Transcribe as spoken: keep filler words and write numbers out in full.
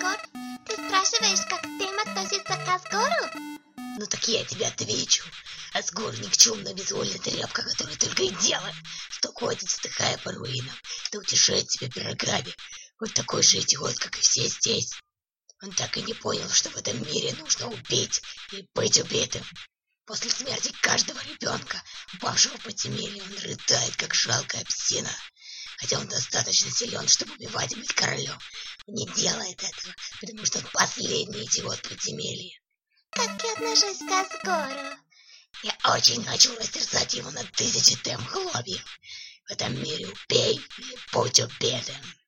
Асгор? Ты спрашиваешь, как к тем относится к Асгору? Ну так я тебе отвечу. Асгор никчемная безвольная тряпка, которая только и делает, что ходит, вздыхая по руинам, да утешает себя пирогами. Вот такой же идиот, как и все здесь. Он так и не понял, что в этом мире нужно убить и быть убитым. После смерти каждого ребенка, упавшего в подземелье, он рыдает, как жалкая псина. Хотя он достаточно силен, чтобы убивать и быть королем. Он не делает этого, потому что он последний идиот подземелья. Как я отношусь к Асгору? Я очень хочу растерзать его на тысячи тем хлопьев. В этом мире убей или будь убитым.